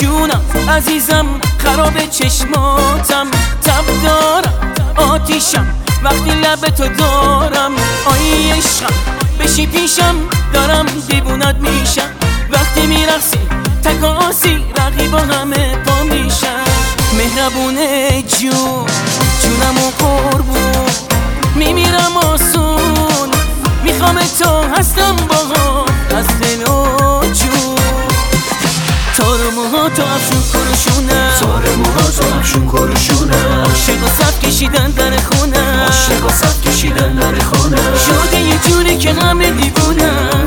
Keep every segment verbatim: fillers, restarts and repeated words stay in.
جونم عزیزم خراب چشماتم، تب دارم آتیشم وقتی لب تو دارم. آی عشقم بشی پیشم دارم دیوونت میشم، وقتی میرقصی تکاسی رقیبا همه پا میشم. مهربونه جون جونم و قربون میمیرم آسون، میخوام تو هستم باها از دل و جون. تار موها تو افشون کروشونه، تار موها تو افشون کروشونه، عاشق و صف کشیدن در خونه، عاشق و صف کشیدن در خونه. شده یه جوری که همه دیوونه،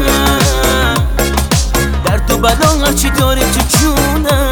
درد و بلا هرچی داره تو جونه.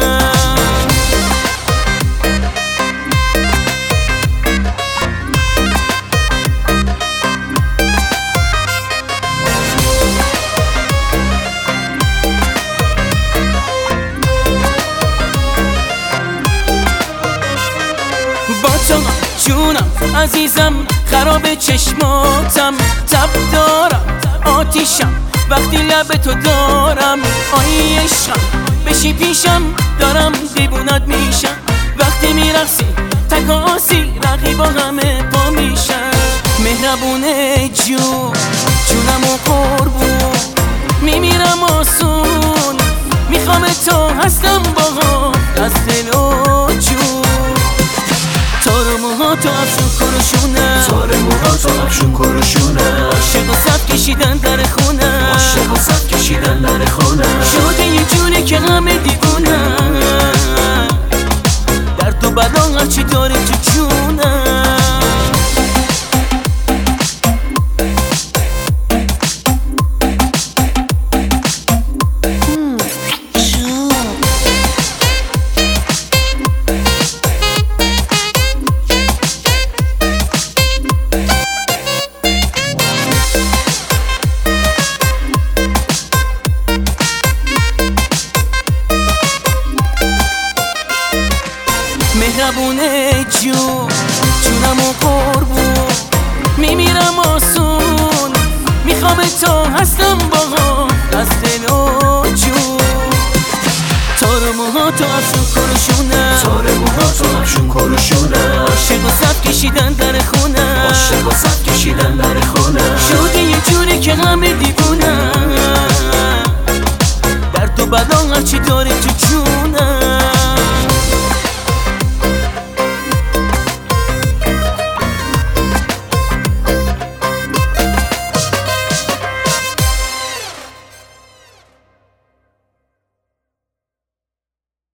جونم عزیزم خراب چشماتم، تب دارم آتیشم وقتی لب تو دارم. آی عشقم بشی پیشم دارم دیوونت میشم، وقتی میرقصی تکاسی رقیبا همه پا میشن. مهربونه جون جونم و قربون میمیرم آسون، میخوام تو هستم باها از دل و جون. تار موها تو افشون کروشونه، تار موها تو افشون کروشونه، عاشق و صف کشیدن در خونه، عاشق و صف کشیدن در خونه. شده یه جوری که همه دیوونه، درد و بلا هرچی داره تو جونه. مهربونه جون جونم و قربون میمیرم آسون، میخوام تو هستم باها از دل و جون. تار موها تو افشون کروشونه، تار موها تو افشون کروشونه، عاشق و صف کشیدن در خونه، عاشق و صف کشیدن در خونه. شده یه جوری که همه دیوونه، درد و بلا هرچی داره تو جون.